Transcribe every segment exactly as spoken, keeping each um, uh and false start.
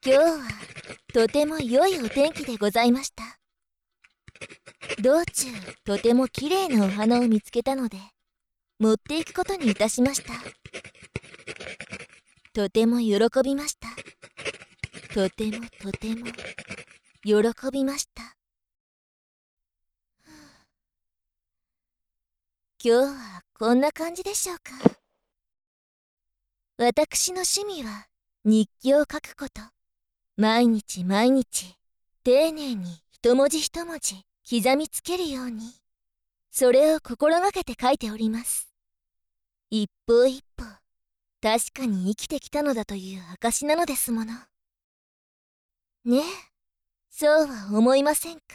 今日はとても良いお天気でございました。道中とてもきれいなお花を見つけたので持っていくことにいたしました。とても喜びました。とてもとても喜びました。今日はこんな感じでしょうか。私の趣味は日記を書くこと。毎日毎日丁寧に一文字一文字刻みつけるように、それを心がけて書いております。一歩一歩確かに生きてきたのだという証なのですもの。ねえ、そうは思いませんか？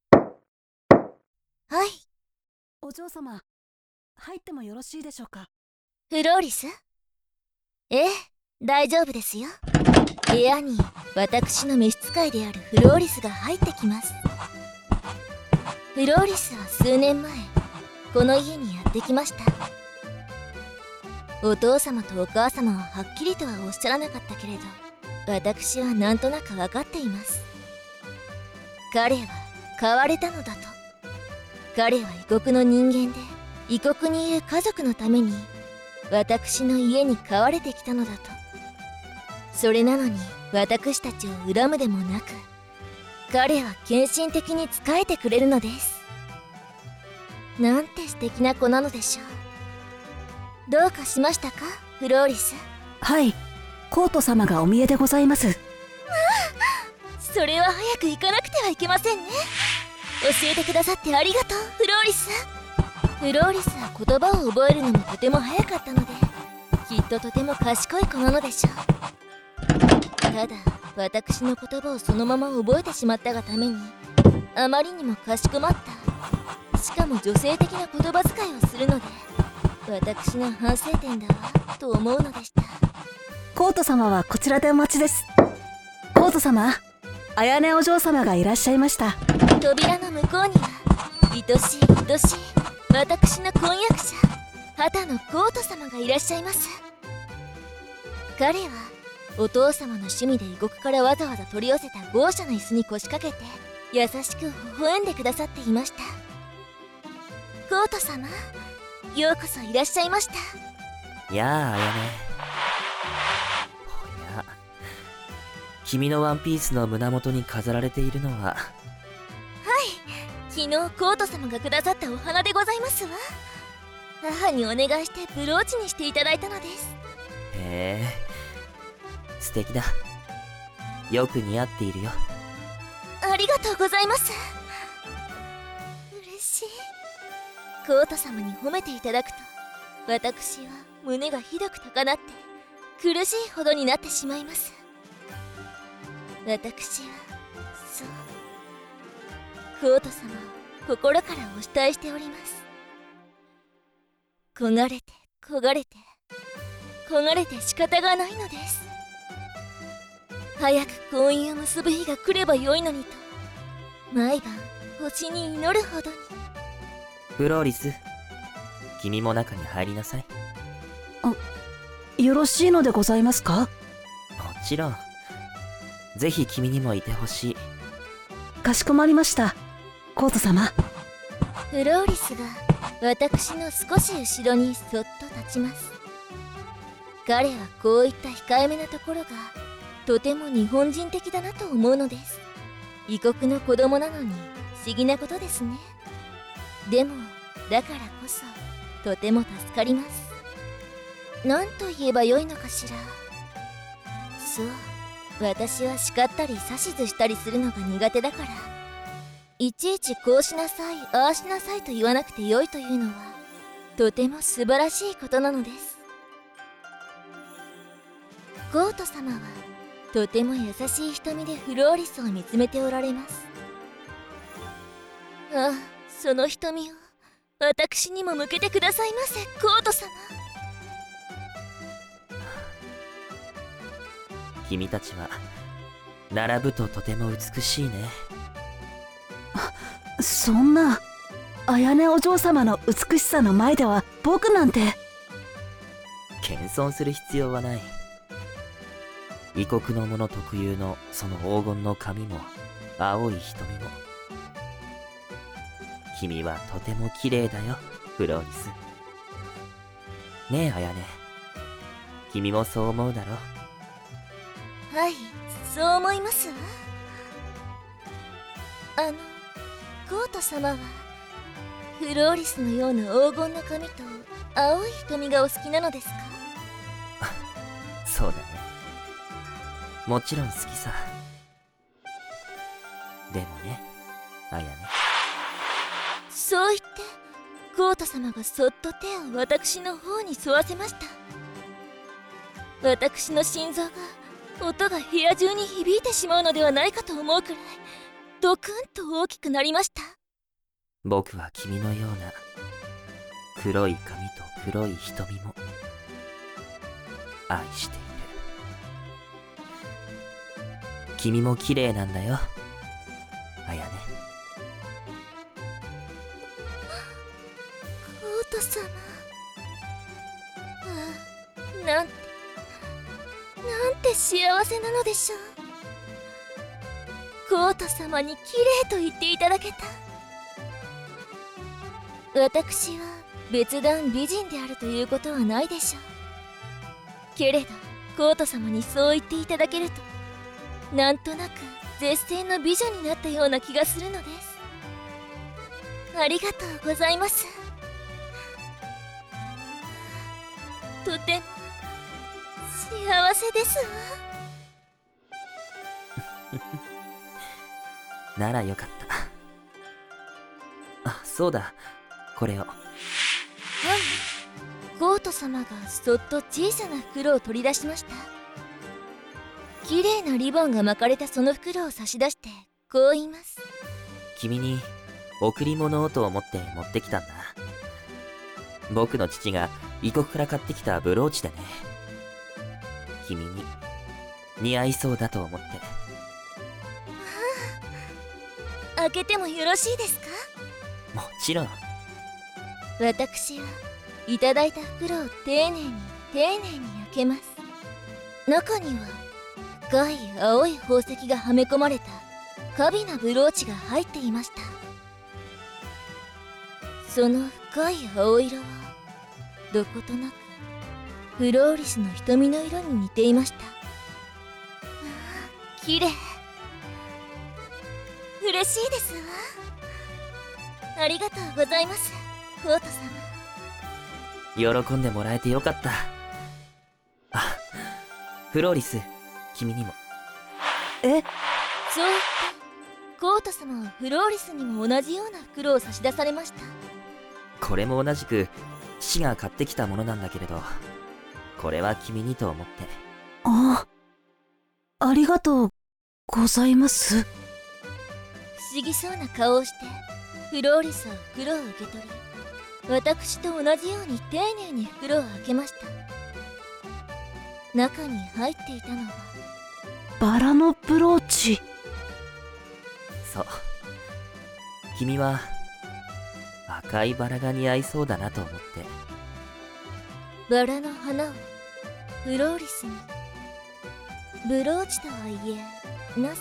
はい。 お嬢様、入ってもよろしいでしょうか？ フローリス？ええ、大丈夫ですよ。部屋に私の召使いであるフローリスが入ってきます。フローリスは数年前この家にやってきました。お父様とお母様ははっきりとはおっしゃらなかったけれど、私はなんとなく分かっています。彼は変われたのだと。彼は異国の人間で、異国にいる家族のために私の家に飼われてきたのだと。それなのに私たちを恨むでもなく、彼は献身的に仕えてくれるのです。なんて素敵な子なのでしょう。どうかしましたか、フローリス？ はい、コート様がお見えでございます。まあ、それは早く行かなくてはいけませんね。教えてくださってありがとう、フローリス。フローリスは言葉を覚えるのもとても早かったので、きっととても賢い子なのでしょう。ただ私の言葉をそのまま覚えてしまったがために、あまりにもかしこまった、しかも女性的な言葉遣いをするので、私の反省点だわと思うのでした。 コート様はこちらでお待ちです。コート様、綾音お嬢様がいらっしゃいました。 扉の向こうには愛しい愛しい私の婚約者、畑野コート様がいらっしゃいます。彼はお父様の趣味で異国からわざわざ取り寄せた豪奢な椅子に腰掛けて優しく微笑んでくださっていました。コート様、ようこそいらっしゃいました。 やあ、綾音。おや、君のワンピースの胸元に飾られているのは？はい、 昨日コート様がくださったお花でございますわ。母にお願いしてブローチにしていただいたのです。 へえ、素敵だ。よく似合っているよ。 ありがとうございます。嬉しい。コート様に褒めていただくと、私は胸がひどく高鳴って苦しいほどになってしまいます。私はそうコート様を心からお慕いしております。焦がれて焦がれて焦がれて仕方がないのです。早く婚姻を結ぶ日が来ればよいのにと、毎晩星に祈るほどに。 フローリス、君も中に入りなさい。 あ、よろしいのでございますか？ もちろん。ぜひ君にもいてほしい。 かしこまりました、コート様。 フローリスが私の少し後ろにそっと立ちます。彼はこういった控えめなところがとても日本人的だなと思うのです。異国の子供なのに不思議なことですね。でもだからこそとても助かります。何と言えばよいのかしら。そう、私は叱ったり指図したりするのが苦手だから、いちいちこうしなさいああしなさいと言わなくてよいというのはとても素晴らしいことなのです。コート様はとても優しい瞳でフローリスを見つめておられます。ああ、その瞳を私にも向けてくださいませ、コート様。 君たちは並ぶととても美しいね。 そんな、綾音お嬢様の美しさの前では僕なんて。 謙遜する必要はない。 異国の者特有のその黄金の髪も青い瞳も。君はとても綺麗だよ、フローリス。ねえ、あやね。君もそう思うだろ？ はい、そう思いますわ。あの、コート様はフローリスのような黄金の髪と青い瞳がお好きなのですか？ そうだね。もちろん好きさ。でもね、あやね。 そう言ってコート様がそっと手を私の方に沿わせました。私の心臓が音が部屋中に響いてしまうのではないかと思うくらいドクンと大きくなりました。 僕は君のような黒い髪と黒い瞳も愛している。君も綺麗なんだよ、あやね。 コート様、ああ、なんてなんて幸せなのでしょう。コート様に綺麗と言っていただけた。私は別段美人であるということはないでしょうけれど、コート様にそう言っていただけるとなんとなく絶世の美女になったような気がするのです。ありがとうございます。とても幸せですわ。 ならよかった。あ、そうだ、これを。はい。 コート様がそっと小さな袋を取り出しました。綺麗なリボンが巻かれたその袋を差し出してこう言います。 君に贈り物をと思って持ってきたんだ。僕の父が異国から買ってきたブローチでね。君に似合いそうだと思って。 開けてもよろしいですか？ もちろん。 私はいただいた袋を丁寧に丁寧に開けます。中には深い青い宝石がはめ込まれた華美なブローチが入っていました。その深い青色はどことなくフローリスの瞳の色に似ていました。ああ、綺麗。嬉しいですわ。ありがとうございます、コート様。 喜んでもらえてよかった。あ、フローリス、君にも。 え？ そう言ってコート様はフローリスにも同じような袋を差し出されました。 これも同じく父が買ってきたものなんだけれど、これは君にと思って。 あ、ありがとうございます。 不思議そうな顔をしてフローリスは袋を受け取り、私と同じように丁寧に袋を開けました。中に入っていたのはバラのブローチ。 そう。君は赤いバラが似合いそうだなと思って。 バラの花をフローリスに。ブローチとはいえなぜ？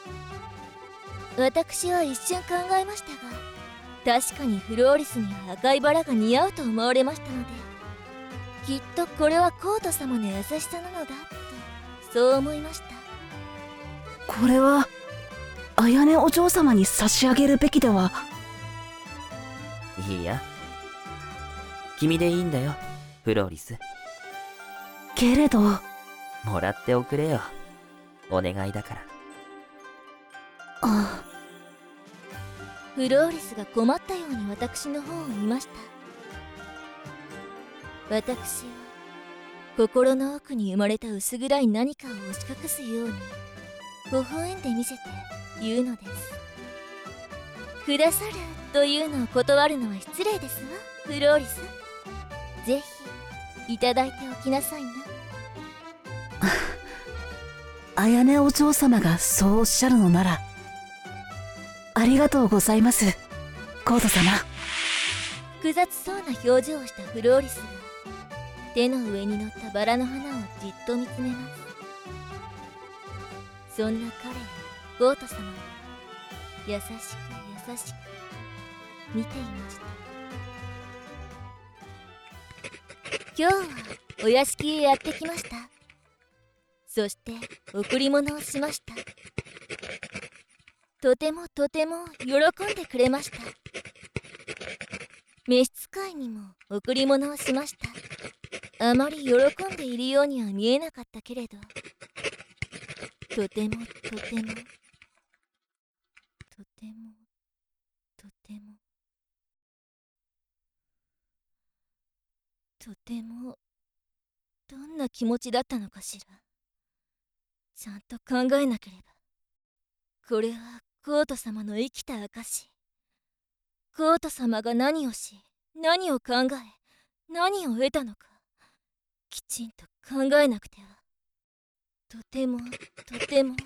私は一瞬考えましたが、確かにフローリスには赤いバラが似合うと思われましたので、きっとこれはコート様の優しさなのだとそう思いました。 これは綾音お嬢様に差し上げるべきでは。 いいや、君でいいんだよ、フローリス。 けれどもらっておくれよ、お願いだから。 あ、 フローリスが困ったように私の方を見ました。私は心の奥に生まれた薄暗い何かを押し隠すように微笑んで見せて言うのです。くださるというのを断るのは失礼ですわ、フローリス。ぜひいただいておきなさいな。 綾音お嬢様がそうおっしゃるのなら、ありがとうございます、コート様。 複雑そうな表情をしたフローリスが手の上に乗ったバラの花をじっと見つめます。 そんな彼をゴート様は優しく優しく見ていました。今日はお屋敷へやってきました。そして贈り物をしました。とてもとても喜んでくれました。召使いにも贈り物をしました。あまり喜んでいるようには見えなかったけれど、とてもとてもとてもとてもとてもどんな気持ちだったのかしら。ちゃんと考えなければ。これはゴート様の生きた証。ゴート様が何をし、何を考え、何を得たのか、きちんと考えなくては。とてもとても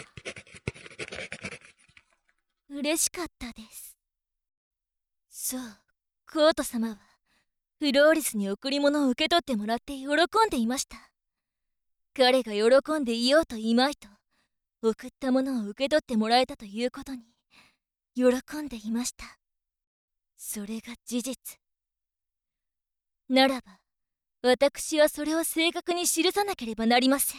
嬉しかったです。そう、ゴート様はフローリスに贈り物を受け取ってもらって喜んでいました。彼が喜んでいようといまいと、送ったものを受け取ってもらえたということに喜んでいました。それが事実。ならば私はそれを正確に記さなければなりません。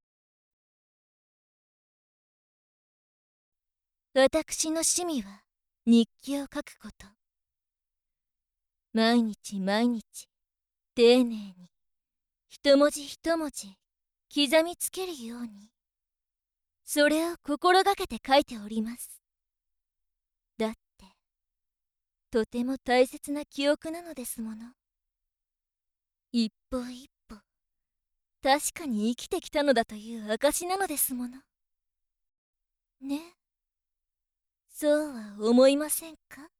私の趣味は日記を書くこと。毎日毎日丁寧に一文字一文字刻みつけるように、それを心がけて書いております。だってとても大切な記憶なのですもの。一歩一歩確かに生きてきたのだという証なのですものね。そうは思いませんか？